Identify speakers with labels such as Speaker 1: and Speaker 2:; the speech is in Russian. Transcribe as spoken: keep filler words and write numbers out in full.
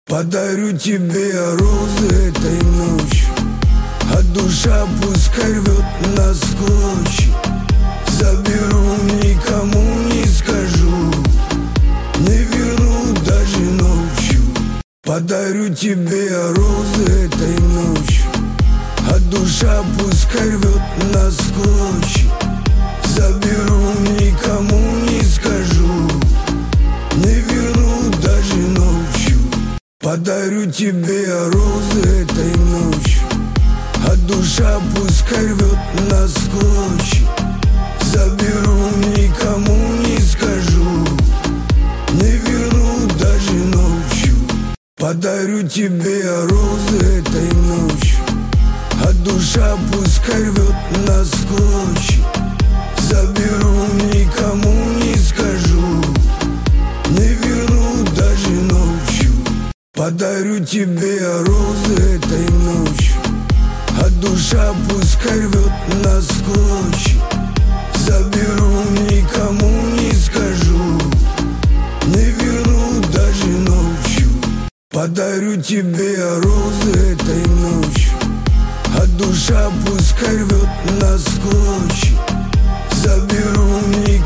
Speaker 1: Подарю тебе розы этой ночью, а душа пускай рвет на клочья. Заберу, никому не скажу, не верну даже ночью. Подарю тебе розы этой ночью, а душа пускай рвет на клочья. Заберу, никому не скажу, не верну даже ночью. Подарю тебе розы этой ночью, а душа пускай рвет на клочья. Заберу, никому не скажу, не верну даже ночью. Подарю тебе розы этой ночью, а душа пускай рвет на клочья. Заберу, никому не скажу, не верну даже ночью. Подарю тебе розы этой ночью, а душа пускай рвет на клочья. Заберу, никому не скажу, не верну даже ночью. Подарю тебе розы этой ночью, а душа пускай рвет на клочья. Заберу, никому